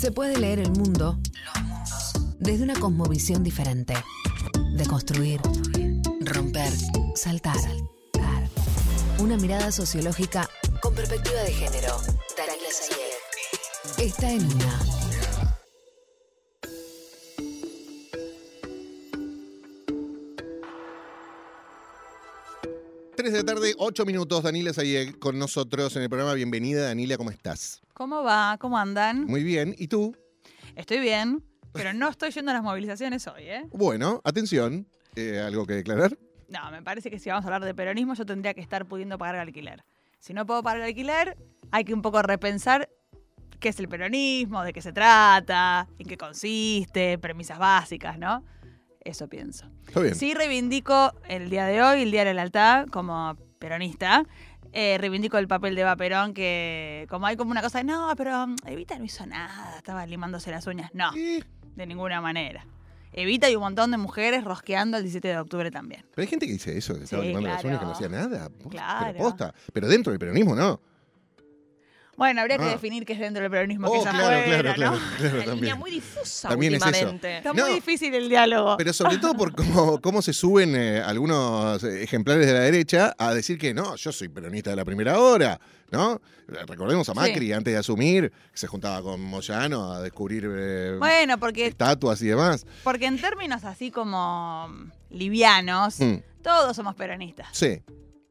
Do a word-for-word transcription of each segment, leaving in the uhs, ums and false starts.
Se puede leer el mundo, los mundos, desde una cosmovisión diferente. Deconstruir, romper, saltar. Una mirada sociológica con perspectiva de género. Daniela Sayegh está en una. tres de la tarde, ocho minutos, Daniela Sayegh con nosotros en el programa. Bienvenida, Daniela, ¿cómo estás? ¿Cómo va? ¿Cómo andan? Muy bien, ¿y tú? Estoy bien, pero no estoy yendo a las movilizaciones hoy, ¿eh? Bueno, atención, eh, ¿algo que declarar? No, me parece que si vamos a hablar de peronismo yo tendría que estar pudiendo pagar el alquiler. Si no puedo pagar el alquiler, hay que un poco repensar qué es el peronismo, de qué se trata, en qué consiste, premisas básicas, ¿no? Eso pienso. Está bien. Sí reivindico el día de hoy, el Día de la Lealtad, como peronista. Eh, reivindico el papel de Eva Perón, que como hay como una cosa de, no, pero Evita no hizo nada, estaba limándose las uñas. No, ¿Y? de ninguna manera. Evita y un montón de mujeres rosqueando el diecisiete de octubre también. Pero hay gente que dice eso, que estaba Sí, limando las claro. uñas, que no hacía nada. Claro. Pero posta. Pero dentro del peronismo, no. Bueno, habría que Ah. definir qué es dentro del peronismo, Oh, qué es claro, afuera, claro, ¿no? claro, claro, Una línea también. muy difusa También es eso. últimamente. Está No. muy difícil el diálogo. Pero sobre todo por cómo, cómo se suben eh, algunos ejemplares de la derecha a decir que no, yo soy peronista de la primera hora, ¿no? Recordemos a Macri, Sí. antes de asumir, que se juntaba con Moyano a descubrir eh, Bueno, porque, estatuas y demás. porque en términos así como livianos, Mm, todos somos peronistas. sí,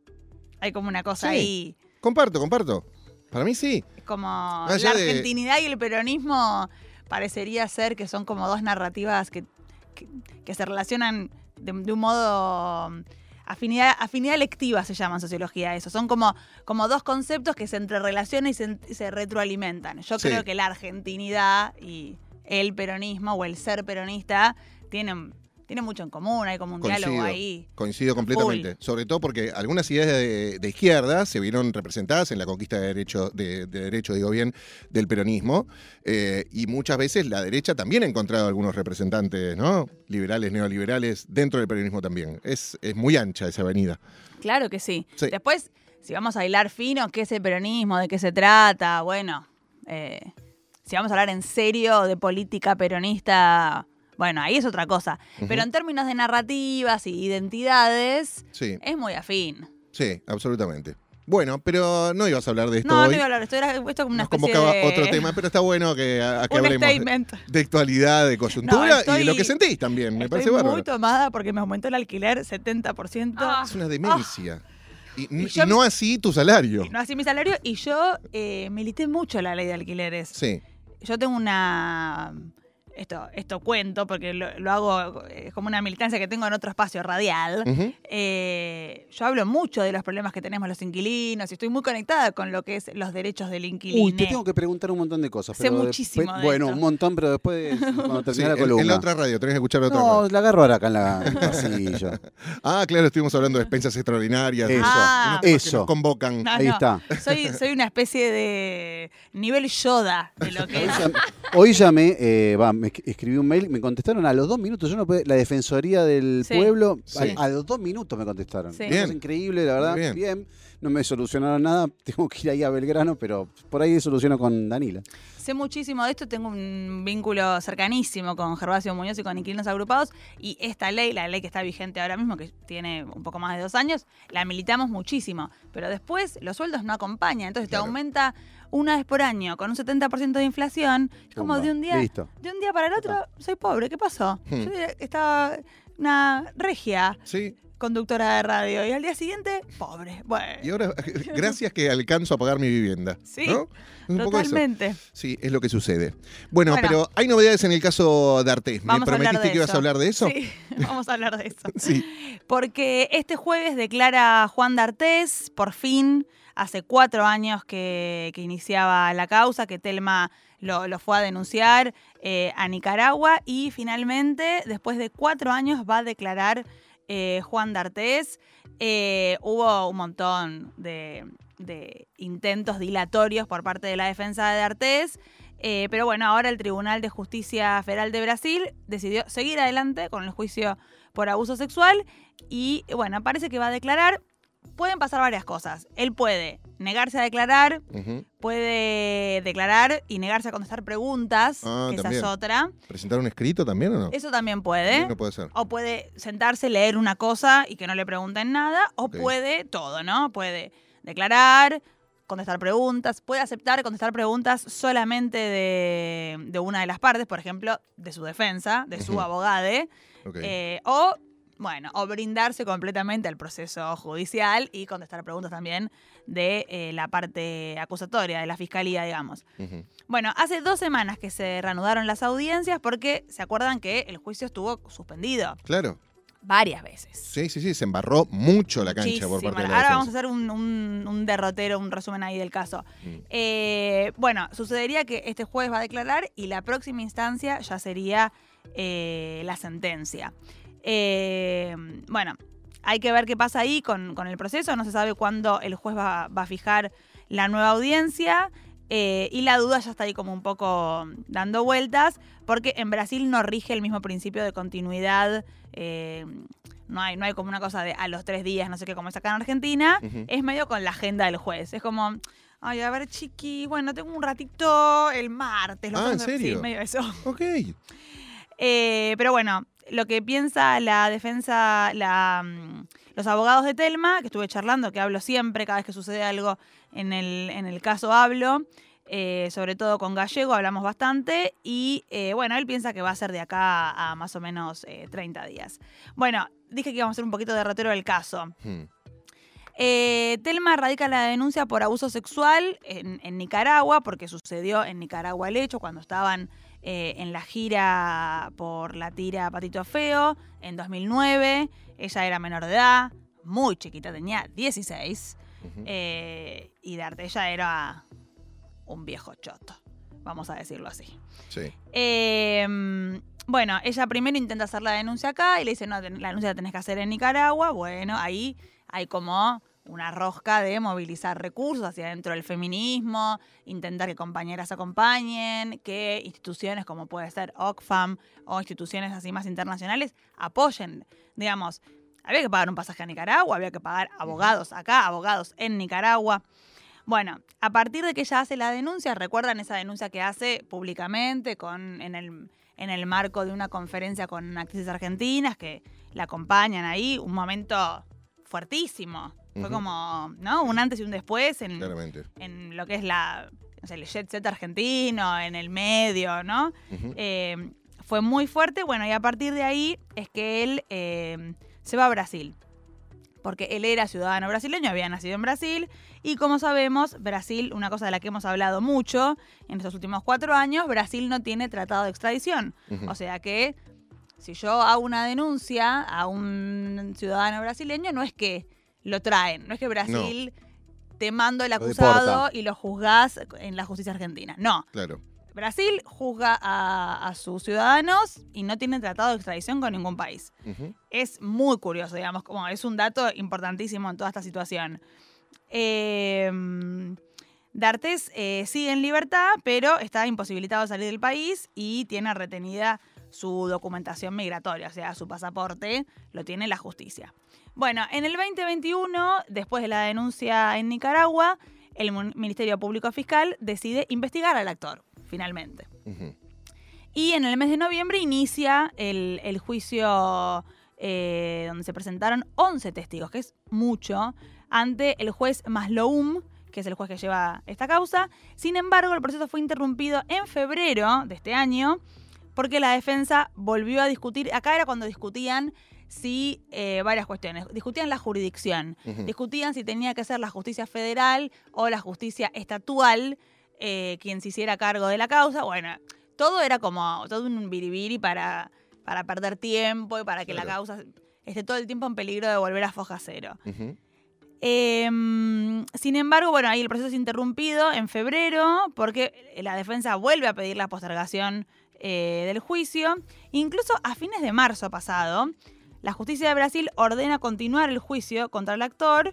Hay como una cosa Sí. ahí, comparto, comparto. Para mí sí. como allá la de- argentinidad y el peronismo parecería ser que son como dos narrativas que, que, que se relacionan de, de un modo... Afinidad, afinidad electiva se llama en sociología eso. Son como, como dos conceptos que se entrerelacionan y se, y se retroalimentan. Yo Sí. creo que la argentinidad y el peronismo o el ser peronista tienen, tienen mucho en común. Hay como un diálogo Coincido, ahí. coincido completamente. Sobre todo porque algunas ideas de, de izquierda se vieron representadas en la conquista de derechos, de, de derecho, digo bien, del peronismo. Eh, y muchas veces la derecha también ha encontrado algunos representantes, ¿no? Liberales, neoliberales, dentro del peronismo también. Es, es muy ancha esa avenida. Claro que sí. Sí. Después, si vamos a hilar fino, ¿qué es el peronismo? ¿De qué se trata? Bueno, eh, si vamos a hablar en serio de política peronista, bueno, ahí es otra cosa. Ujú. Pero en términos de narrativas y identidades, Sí, es muy afín. sí, absolutamente. Bueno, pero no ibas a hablar de esto No, hoy. no iba a hablar, esto era esto como una Nos especie convocaba de... otro tema, pero está bueno que, a, a que un hablemos de, statement. de actualidad, de coyuntura No, estoy- y de lo que sentís también. Me Estoy parece bárbaro. muy tomada porque me aumentó el alquiler setenta por ciento. Ah. Es una demencia. Y, Y y yo- no así tu salario. No así mi salario. Y yo eh, milité mucho la ley de alquileres. Sí. Yo tengo una... Esto, esto cuento porque lo, lo hago eh, como una militancia que tengo en otro espacio radial. Ujú. Eh, yo hablo mucho de los problemas que tenemos los inquilinos y estoy muy conectada con lo que es los derechos del inquilino. Uy, te tengo que preguntar un montón de cosas. Sé pero muchísimo después- de Bueno, esto. un montón, pero después, cuando Sí, termine la en, columna. en la otra radio, tenés que escuchar otra No, radio. la agarro ahora acá en la en el pasillo. Ah, claro, estuvimos hablando de expensas extraordinarias. Eso, Ah. unos temas que eso. nos convocan. No, Ahí no, está. Soy, soy una especie de nivel Yoda de lo que Hoy, es. llam- hoy llamé, eh, va, me esc- escribí un mail, me contestaron a los dos minutos. Yo no pude- la Defensoría del Sí. Pueblo, Sí. a, a los dos minutos me contestaron. Sí. Una Bien. cosa increíble, la verdad. Muy Bien. bien. No me solucionaron nada. Tengo que ir ahí a Belgrano, pero por ahí soluciono con Danila. Sé muchísimo de esto, tengo un vínculo cercanísimo con Gervasio Muñoz y con Inquilinos Agrupados, y esta ley, la ley que está vigente ahora mismo, que tiene un poco más de dos años, la militamos muchísimo, pero después los sueldos no acompañan, entonces Claro. te aumenta una vez por año con un setenta por ciento de inflación, es como Pumba. de un día Listo. de un día para el otro, soy pobre, ¿qué pasó? Hmm. Yo estaba una regia Sí. conductora de radio y al día siguiente, pobre. Bueno, Y ahora, gracias que alcanzo a pagar mi vivienda. Sí, ¿no? Es un poco eso. totalmente. Sí, es lo que sucede. Bueno, Bueno. pero hay novedades en el caso de Artés. ¿Me Vamos a hablar prometiste de que ibas eso. a hablar de eso? Sí, vamos a hablar de eso. Sí. Porque este jueves declara Juan D'Artés, por fin, hace cuatro años que, que iniciaba la causa, que Telma lo, lo fue a denunciar eh, a Nicaragua, y finalmente, después de cuatro años, va a declarar eh, Juan D'Artés. Eh, hubo un montón de, de intentos dilatorios por parte de la defensa de D'Artés. Eh, pero bueno, ahora el Tribunal de Justicia Federal de Brasil decidió seguir adelante con el juicio por abuso sexual y bueno, parece que va a declarar. pueden pasar varias cosas. Él puede negarse a declarar, Ujú. puede declarar y negarse a contestar preguntas, Ah, esa también. es otra. ¿Presentar un escrito también o no? Eso también puede. No puede ser. O puede sentarse, leer una cosa y que no le pregunten nada. O Ok. puede todo, ¿no? Puede declarar, contestar preguntas. Puede aceptar contestar preguntas solamente de, de una de las partes, por ejemplo, de su defensa, de su Ujú. abogade. Ok. Eh, o, bueno, o brindarse completamente al proceso judicial y contestar preguntas también de eh, la parte acusatoria, de la fiscalía, digamos. Ujú. Bueno, hace dos semanas que se reanudaron las audiencias porque se acuerdan que el juicio estuvo suspendido Claro. varias veces. Sí, sí, sí, se embarró mucho la cancha por Muchísimo. parte de la Ahora defensa. vamos a hacer un, un- un derrotero, un resumen ahí del caso. Mm. Eh, bueno, sucedería que este juez va a declarar y la próxima instancia ya sería eh, la sentencia. Eh, bueno, hay que ver qué pasa ahí con, con el proceso. No se sabe cuándo el juez va, va a fijar la nueva audiencia. Eh, y la duda ya está ahí como un poco dando vueltas, porque en Brasil no rige el mismo principio de continuidad. eh, no hay, no hay como una cosa de a los tres días, no sé qué, como es acá en Argentina. Ujú. Es medio con la agenda del juez. Es como, ay, a ver, chiqui, bueno, tengo un ratito el martes. Ah, ¿en tengo- serio? Sí, medio eso. Ok. Eh, pero bueno, lo que piensa la defensa, la, mm, los abogados de Telma, que estuve charlando, que hablo siempre, cada vez que sucede algo en el, en el caso hablo, eh, sobre todo con Gallego, hablamos bastante, y eh, bueno, él piensa que va a ser de acá a más o menos eh, treinta días. Bueno, dije que íbamos a hacer un poquito de derrotero del caso. Hmm. Eh, Telma radica la denuncia por abuso sexual en, en Nicaragua, porque sucedió en Nicaragua el hecho cuando estaban eh, en la gira por la tira Patito Feo en dos mil nueve. Ella era menor de edad, muy chiquita, tenía dieciséis. Ujú. eh, y D'Artella era un viejo choto, vamos a decirlo así. Sí. Eh, bueno, ella primero intenta hacer la denuncia acá y le dice, no, ten- la denuncia la tenés que hacer en Nicaragua. Bueno, ahí hay como una rosca de movilizar recursos hacia dentro del feminismo, intentar que compañeras acompañen, que instituciones como puede ser Oxfam o instituciones así más internacionales apoyen. Digamos, había que pagar un pasaje a Nicaragua, había que pagar abogados acá, abogados en Nicaragua. Bueno, a partir de que ella hace la denuncia, ¿recuerdan esa denuncia que hace públicamente con, en, el, en el marco de una conferencia con actrices argentinas que la acompañan ahí? Un momento fuertísimo. Fue Ujú. como, ¿no? Un antes y un después en, Claramente. en lo que es la, no sé, el jet set argentino, en el medio, ¿no? Ujú. Eh, fue muy fuerte. Bueno, y a partir de ahí es que él eh, se va a Brasil. Porque él era ciudadano brasileño, había nacido en Brasil. Y como sabemos, Brasil, una cosa de la que hemos hablado mucho en estos últimos cuatro años, Brasil no tiene tratado de extradición. Ujú. O sea que si yo hago una denuncia a un ciudadano brasileño, no es que lo traen, no es que Brasil te manda el Lo acusado deporta. y lo juzgás en la justicia argentina. No. Claro. Brasil juzga a, a sus ciudadanos y no tiene tratado de extradición con ningún país. Ujú. Es muy curioso, digamos, como es un dato importantísimo en toda esta situación. Eh, D'Artés eh, sigue en libertad, pero está imposibilitado de salir del país y tiene retenida su documentación migratoria, o sea, su pasaporte lo tiene la justicia. Bueno, en el veinte veintiuno, después de la denuncia en Nicaragua, el Mun- Ministerio Público Fiscal decide investigar al actor, finalmente. Ujú. Y en el mes de noviembre inicia el, el juicio eh, donde se presentaron once testigos, que es mucho, ante el juez Masloum, que es el juez que lleva esta causa. Sin embargo, el proceso fue interrumpido en febrero de este año porque la defensa volvió a discutir. Acá era cuando discutían si eh, varias cuestiones. Discutían la jurisdicción, Ujú. discutían si tenía que ser la justicia federal o la justicia estatual eh, quien se hiciera cargo de la causa. Bueno, todo era como todo un biribiri para, para perder tiempo y para que la Claro. causa esté todo el tiempo en peligro de volver a foja cero. Ujú. Eh, sin embargo, bueno, ahí el proceso es interrumpido en febrero porque la defensa vuelve a pedir la postergación eh, del juicio. Incluso a fines de marzo pasado, la justicia de Brasil ordena continuar el juicio contra el actor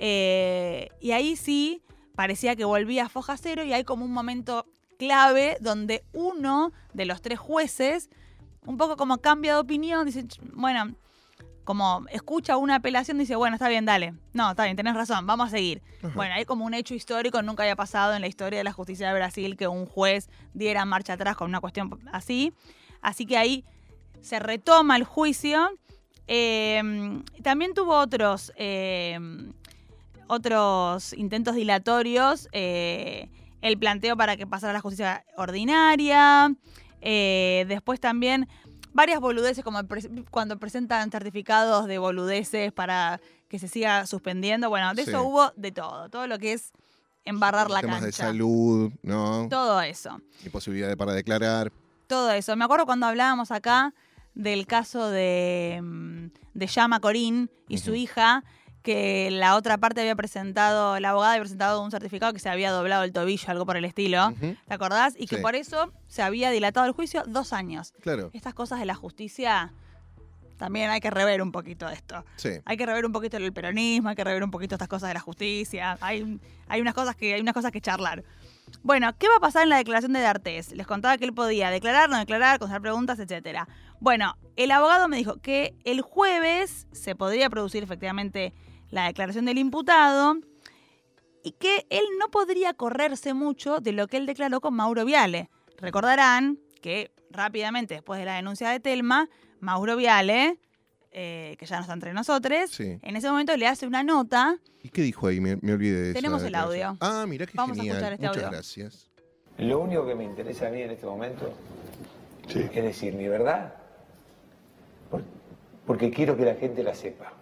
eh, y ahí sí parecía que volvía a foja cero y hay como un momento clave donde uno de los tres jueces un poco como cambia de opinión, dice, bueno, como escucha una apelación y dice, bueno, está bien, dale. No, está bien, tenés razón, vamos a seguir. Ajá. Bueno, hay como un hecho histórico, nunca había pasado en la historia de la justicia de Brasil que un juez diera marcha atrás con una cuestión así. Así que ahí se retoma el juicio. Eh, también tuvo otros, eh, otros intentos dilatorios. Eh, el planteo para que pasara a la justicia ordinaria. Eh, después también varias boludeces, como pre- cuando presentan certificados de boludeces para que se siga suspendiendo. Bueno, de Sí. eso hubo de todo. Todo lo que es embarrar la Temas cancha. de salud, ¿no? Todo eso. Imposibilidad de para declarar. Todo eso. Me acuerdo cuando hablábamos acá del caso de, mm, de Llama Corín y su Ujú. hija, que la otra parte había presentado, la abogada había presentado un certificado que se había doblado el tobillo, algo por el estilo. Ujú. ¿Te acordás? Y que Sí. por eso se había dilatado el juicio dos años. Claro, Estas cosas de la justicia, también hay que rever un poquito esto. sí. Hay que rever un poquito el peronismo, hay que rever un poquito estas cosas de la justicia. Hay, hay, unas, cosas que, hay unas cosas que charlar. Bueno, ¿qué va a pasar en la declaración de D'Artés? Les contaba que él podía declarar, no declarar, contestar preguntas, etcétera. Bueno, el abogado me dijo que el jueves se podría producir efectivamente la declaración del imputado y que él no podría correrse mucho de lo que él declaró con Mauro Viale. Recordarán que rápidamente después de la denuncia de Telma, Mauro Viale, eh, que ya no está entre nosotros, Sí. en ese momento le hace una nota. ¿Y qué dijo ahí? Me, me olvidé de eso. Tenemos la el declaración. audio. Ah, mira qué Vamos a genial. escuchar este Muchas audio. gracias. Lo único que me interesa a mí en este momento Sí. es decir mi verdad, por- porque quiero que la gente la sepa.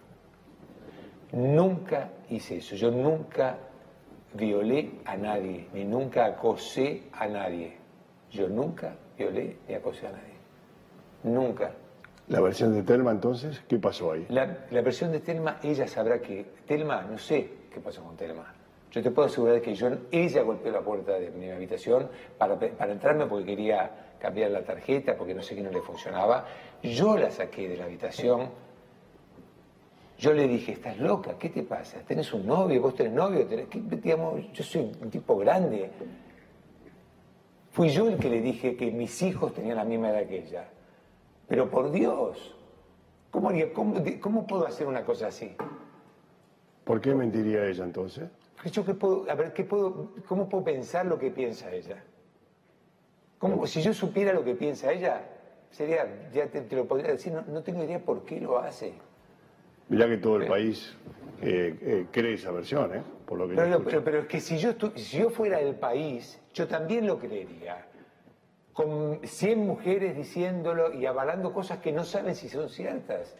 Nunca hice eso, yo nunca violé a nadie, ni nunca acosé a nadie. Yo nunca violé ni acosé a nadie. Nunca. La versión de Telma, entonces, ¿qué pasó ahí? La, la versión de Telma, ella sabrá que... Telma, no sé qué pasó con Telma. Yo te puedo asegurar que yo, ella golpeó la puerta de mi habitación para, para entrarme porque quería cambiar la tarjeta, porque no sé qué no le funcionaba. Yo la saqué de la habitación. Yo le dije, estás loca, ¿qué te pasa? ¿Tenés un novio? ¿Vos tenés novio? ¿Tenés, qué, digamos, yo soy un tipo grande. Fui yo el que le dije que mis hijos tenían la misma edad que ella. Pero por Dios, ¿cómo, haría- cómo, cómo puedo hacer una cosa así? ¿Por qué mentiría ella entonces? Yo qué puedo, a ver, ¿qué puedo, ¿cómo puedo pensar lo que piensa ella? ¿Cómo, si yo supiera lo que piensa ella, sería, ya te, te lo podría decir, no, no tengo idea por qué lo hace. Mirá que todo el país eh, eh, cree esa versión, ¿eh? Por lo que yo Pero, escucho. pero, pero es que si yo, estu- si yo fuera del país, yo también lo creería. Con cien mujeres diciéndolo y avalando cosas que no saben si son ciertas.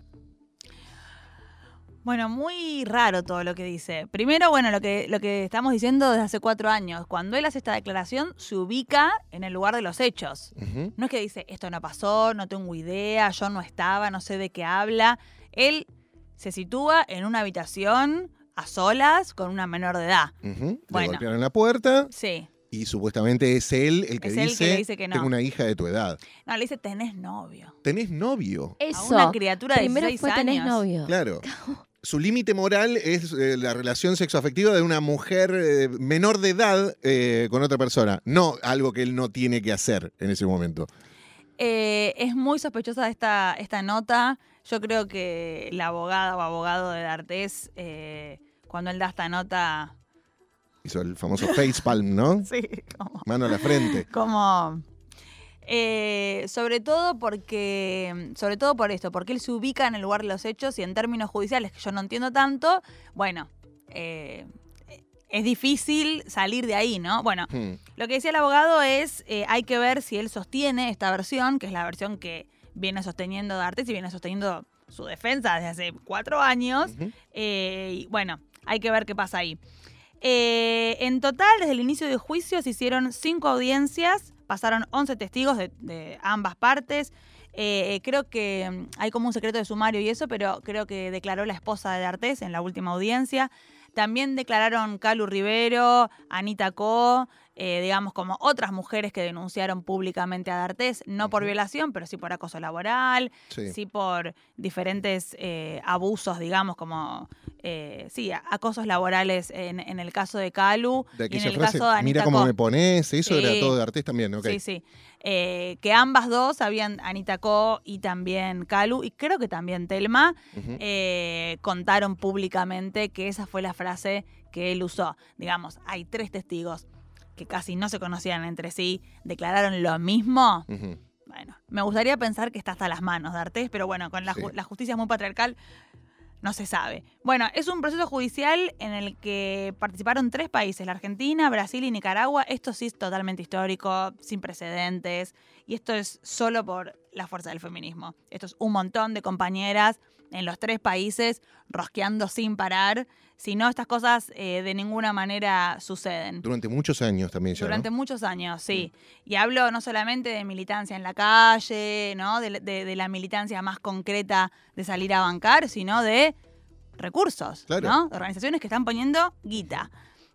Bueno, muy raro todo lo que dice. Primero, bueno, lo que, lo que estamos diciendo desde hace cuatro años. Cuando él hace esta declaración, se ubica en el lugar de los hechos. Ujú. No es que dice, esto no pasó, no tengo idea, yo no estaba, no sé de qué habla. Él se sitúa en una habitación a solas con una menor de edad. Ujú. Le Bueno. golpearon la puerta Sí. y supuestamente es él el que, Es él dice, que le dice que no. tengo una hija de tu edad. No, le dice, tenés novio. ¿Tenés novio? Eso. una criatura de Primero dieciséis fue tenés años. novio. Claro. Su límite moral es eh, la relación sexoafectiva de una mujer eh, menor de edad eh, con otra persona, no algo que él no tiene que hacer en ese momento. Eh, es muy sospechosa esta, esta nota. Yo creo que la abogada o abogado de D'Artés, eh, cuando él da esta nota, Hizo el famoso facepalm, ¿no? sí, como... Mano a la frente. como eh, sobre todo porque, sobre todo por esto, porque él se ubica en el lugar de los hechos y en términos judiciales, que yo no entiendo tanto, bueno, eh, es difícil salir de ahí, ¿no? Bueno, Hmm. lo que decía el abogado es, eh, hay que ver si él sostiene esta versión, que es la versión que viene sosteniendo D'Artés y viene sosteniendo su defensa desde hace cuatro años. Ujú. Eh, y bueno, hay que ver qué pasa ahí. Eh, en total, desde el inicio del juicio se hicieron cinco audiencias, pasaron once testigos de, de ambas partes. Eh, creo que mm, hay como un secreto de sumario y eso, pero creo que declaró la esposa de D'Artés en la última audiencia. También declararon Calu Rivero, Anita Co, eh, digamos, como otras mujeres que denunciaron públicamente a D'Artés, no por violación, pero sí por acoso laboral, Sí. sí por diferentes eh, abusos, digamos, como, eh, sí, acosos laborales en, en el caso de Calu De y en aquella el frase, caso de Anita mira cómo Co. me pones, eso Sí. era todo de D'Artés también, ok. Sí, sí. Eh, que ambas dos habían, Anita Co y también Calu, y creo que también Telma, Ujú. eh, contaron públicamente que esa fue la frase que él usó. Digamos, hay tres testigos que casi no se conocían entre sí, declararon lo mismo. Ujú. Bueno, me gustaría pensar que está hasta las manos de D'Artés, pero bueno, con la, Sí. ju- la justicia es muy patriarcal, no se sabe. Bueno, es un proceso judicial en el que participaron tres países, la Argentina, Brasil y Nicaragua. Esto sí es totalmente histórico, sin precedentes, y esto es solo por la fuerza del feminismo. Esto es un montón de compañeras en los tres países rosqueando sin parar. Si no, estas cosas eh, de ninguna manera suceden. Durante muchos años también ya, Durante ¿no? muchos años, sí. Y hablo no solamente de militancia en la calle, ¿no? De, de- de la militancia más concreta de salir a bancar, sino de recursos, Claro. ¿no? De organizaciones que están poniendo guita.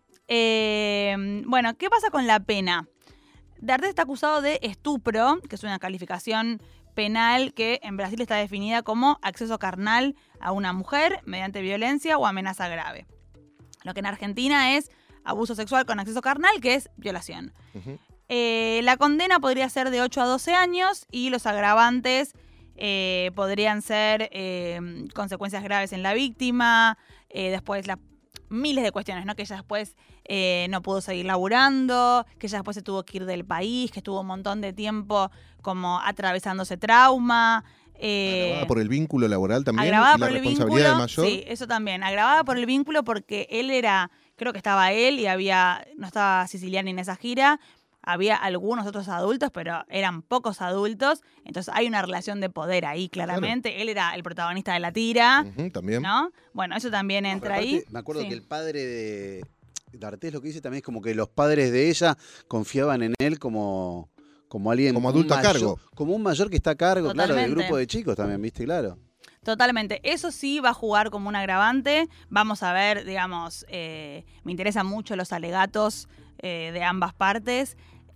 Eh, bueno, ¿qué pasa con la pena? D'Artés está acusado de estupro, que es una calificación penal que en Brasil está definida como acceso carnal a una mujer mediante violencia o amenaza grave. Lo que en Argentina es abuso sexual con acceso carnal, que es violación. Ujú. Eh, la condena podría ser de ocho a doce años y los agravantes eh, podrían ser eh, consecuencias graves en la víctima, eh, después la, miles de cuestiones, ¿no? Que ella después eh, no pudo seguir laburando, que ella después se tuvo que ir del país, que estuvo un montón de tiempo como atravesándose trauma. eh, Agravada por el vínculo laboral también agravada y la por el responsabilidad vínculo, de mayor. sí, eso también, agravada por el vínculo porque él era, creo que estaba él y había, no estaba Siciliani en esa gira, había algunos otros adultos, pero eran pocos adultos, entonces hay una relación de poder ahí, claramente, él era el protagonista de la tira, Ujú, también. ¿no? Bueno, eso también No, entra pero ahí. aparte, me acuerdo Sí. que el padre de D'Artés lo que dice también es como que los padres de ella confiaban en él como, como alguien. Como un adulto a mayor- cargo. Como un mayor que está a cargo, claro, del Totalmente. grupo de chicos también, ¿viste? Claro. Totalmente. Eso sí va a jugar como un agravante. Vamos a ver, digamos, eh, me interesan mucho los alegatos eh, de ambas partes.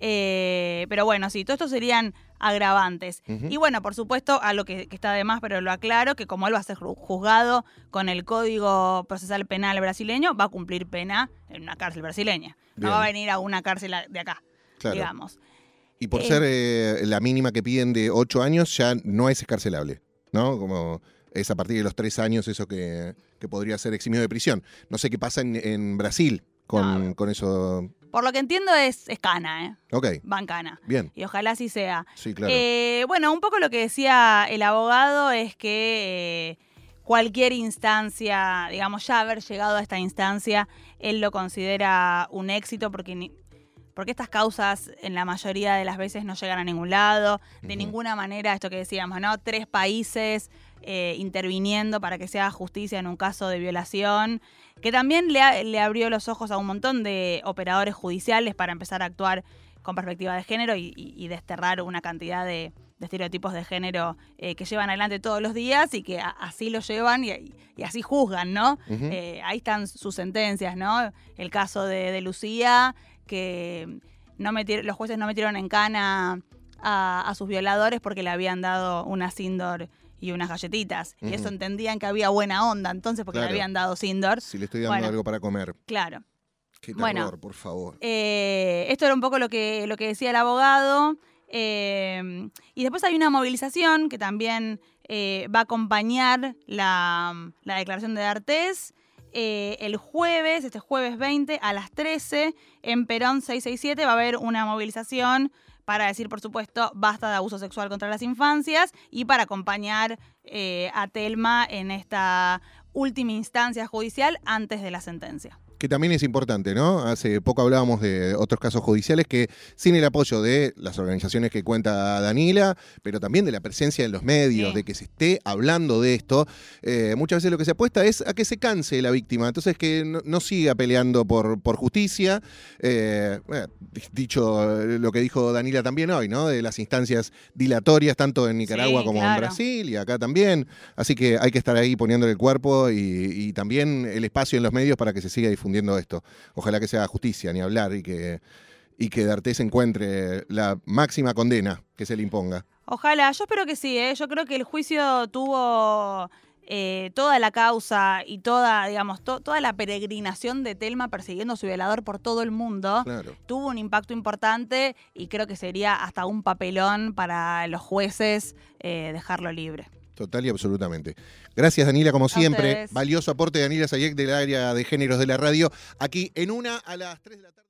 Eh, pero bueno, sí, todo esto serían agravantes. Ujú. Y bueno, por supuesto, algo que, que está de más, pero lo aclaro, que como él va a ser ju- juzgado con el Código Procesal Penal brasileño, va a cumplir pena en una cárcel brasileña. No Bien. va a venir a una cárcel a- de acá, Claro. digamos. Y por Eh, ser eh, la mínima que piden de ocho años, ya no es escarcelable, ¿no? Como es a partir de los tres años eso que, que podría ser eximido de prisión. No sé qué pasa en, en Brasil con, No. con eso. Por lo que entiendo es, es cana, ¿eh? Ok, Va en cana. bien, Y ojalá así sea. sí, claro. Eh, bueno, un poco lo que decía el abogado es que eh, cualquier instancia, digamos, ya haber llegado a esta instancia, él lo considera un éxito porque, ni- porque estas causas en la mayoría de las veces no llegan a ningún lado. De Ujú. ninguna manera, esto que decíamos, ¿no? Tres países eh, interviniendo para que se haga justicia en un caso de violación, que también le, a- le abrió los ojos a un montón de operadores judiciales para empezar a actuar con perspectiva de género y, y- y desterrar una cantidad de, de estereotipos de género eh, que llevan adelante todos los días y que a- así lo llevan y, y así juzgan, ¿no? Ujú. Eh, ahí están sus sentencias, ¿no? El caso de, de Lucía, que no meti- los jueces no metieron en cana a, a sus violadores porque le habían dado una Sindor y unas galletitas. Y Ujú. eso entendían que había buena onda entonces porque Claro. le habían dado Sindor. Si le estoy dando bueno. algo para comer. Claro. Qué terror, Bueno. por favor. Eh, esto era un poco lo que, lo que decía el abogado. Eh, y después hay una movilización que también eh, va a acompañar la, la declaración de D'Artés. Eh, el jueves, este jueves veinte, a las trece, en Perón seiscientos sesenta y siete va a haber una movilización para decir, por supuesto, basta de abuso sexual contra las infancias y para acompañar eh, a Telma en esta última instancia judicial antes de la sentencia. Que también es importante, ¿no? Hace poco hablábamos de otros casos judiciales que sin el apoyo de las organizaciones que cuenta Danila, pero también de la presencia de los medios, Sí. de que se esté hablando de esto, eh, muchas veces lo que se apuesta es a que se canse la víctima, entonces que no, no siga peleando por, por justicia. Eh, bueno, dicho lo que dijo Danila también hoy, ¿no? De las instancias dilatorias, tanto en Nicaragua Sí, como en claro. Brasil y acá también. Así que hay que estar ahí poniéndole el cuerpo y, y también el espacio en los medios para que se siga difundiendo esto. Ojalá que se haga justicia, ni hablar, y que, y y que D'Artés encuentre la máxima condena que se le imponga. Ojalá, yo espero que sí, ¿eh? Yo creo que el juicio tuvo eh, toda la causa y toda, digamos, to- toda la peregrinación de Thelma persiguiendo a su violador por todo el mundo. Claro. Tuvo un impacto importante y creo que sería hasta un papelón para los jueces eh, dejarlo libre. Total y absolutamente. Gracias, Daniela, como siempre. ustedes. Valioso aporte de Daniela Sayek del área de géneros de la radio. Aquí en una a las tres de la tarde.